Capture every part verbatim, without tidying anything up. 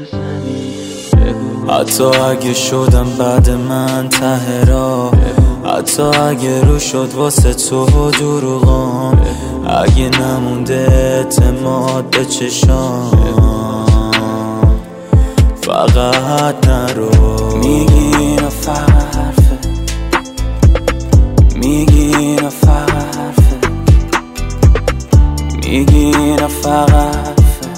بزنی حتی اگه شدم بعد من ته راه، حتی اگه رو شد واسه تو دروغام، اگه نمونده اعتماد به چشام، فقط نرو. میگی اینا فقط حرفه، میگی اینا فقط حرفه، میگی اینا فقط حرفه،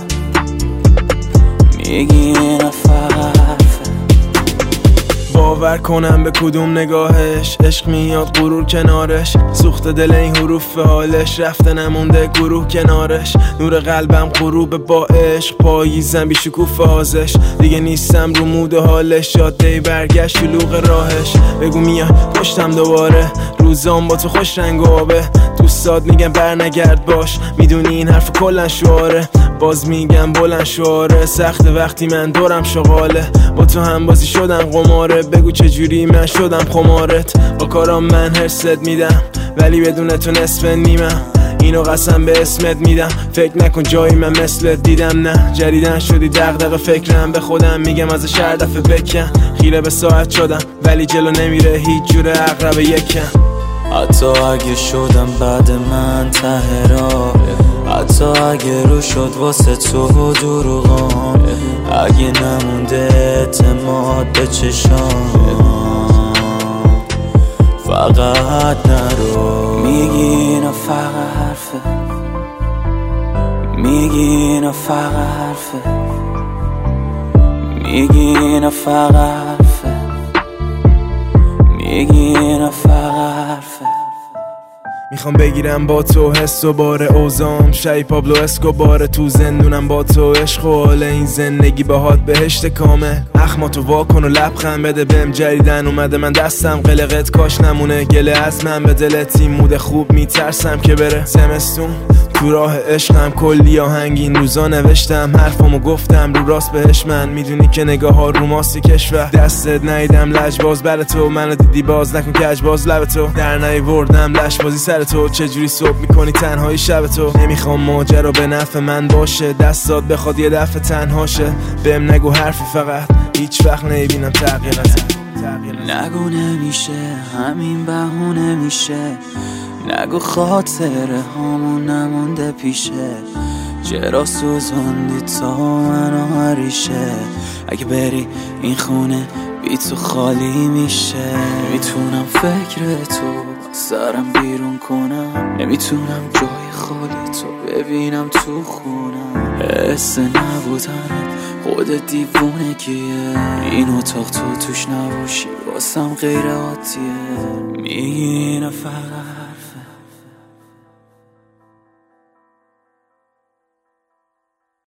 میگی اینا فقط حرفه. باور کنم به کدوم نگاهش عشق میاد غرور کنارش، سوخت دل این حروف حالش رفته نمونده گروه کنارش، نور قلبم غروب با عشق، پاییزم بی شکوفه آزش، دیگه نیستم رو مود و حالش، جاده برگشت شلوغ راهش. بگو میاد پشتم دوباره، روزام با تو خوش رنگ و آبه، دوستات میگن بر نگرد باش، میدونی این حرف کلن شعاره، باز میگم بلند شعاره، سخت وقتی من دورم شغاله، با تو هم بازی شدم قماره، بگو چجوری من شدم خمارت، با کارام من هرست میدم ولی بدون تو نصف نیمم، اینو قسم به اسمت میدم، فکر نکن جایی من مثلت دیدم، نه جریدن شدی دغدغه فکرم، به خودم میگم از شهر دفعه بکن، خیره به ساعت شدم ولی جلو نمیره هیچ جور عقرب یکم. حتی اگه شدم بعد من ته راه، حتی اگه رو شد واسه تو دروغام، اگه نمونده اعتماد به چشام، فقط نرو. میگی اینا فقط حرفه، میگی اینا فقط حرفه، میگی اینا فقط حرفه، میگی اینا فقط حرفه. میخوام بگیرم با تو حس و بار اوزام، شای پابلو اسکوبار، تو زندونم با تو عشق و حال این زندگی باهات بهشت کامل، اخماتو واکن و لبخند بده بهم، جریدن اومده من دستم قلقت، کاش نمونه گله از من به دلت، این مود خوب میترسم که بره زمستون، تو راه عشقم کلی آهنگ این روزا نوشتم، حرفمو گفتم رو راست بهش، من میدونی که نگاه ها رو ماسی کشور، دستت نیدم لجباز بر تو، منو دیدی باز نکن کج باز لب تو، در نیوردم لشبازی سر تو، چجوری صبح میکنی تنهایی شب تو، نمیخوام ماجرا به نفع من باشه، دستات بخواد یه دفعه تنهاشه، بهم نگو حرفی فقط هیچ وقت نمیبینم تغییرت، نگو نمیشه همین بهونه میشه، نگو خاطره هامون نمونده پیشه، چرا سوزوندی تا منو هریشه، اگه بری این خونه بی تو خالی میشه، نمیتونم فکر تو سرم بیرون کنم، نمیتونم جای خالی تو ببینم تو خونم، حس نبودنت خودت دیوونه کیه، این اتاق تو توش نباشی واسم غیر عادیه. میگی اینا فقط